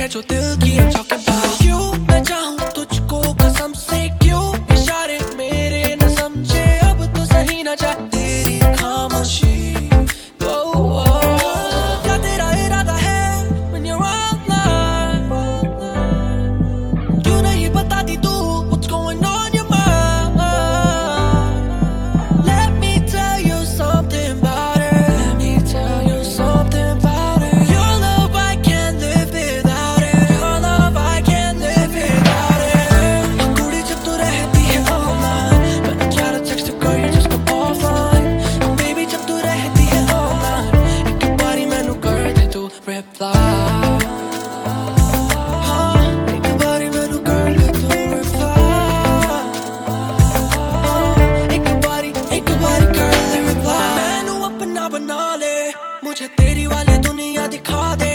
है जो दिल की I'm talking about क्यों मैं चाहूँ तुझको कसम से क्यों इशारे मेरे न समझे अब तो सही न जाए तेरी खामोशी क्या तेरा इरादा है when you're online क्यों नहीं बताती तू what's going on your mind let me tell you something about it let me tell you something about it your love I can't live without it your love I can't live without it कुड़ी जब तू रहती है online when I try to text a girl you just come offline baby जब तू रहती है online एक बारी मैनू कर दे तू reply बना ले मुझे तेरी वाली दुनिया दिखा दे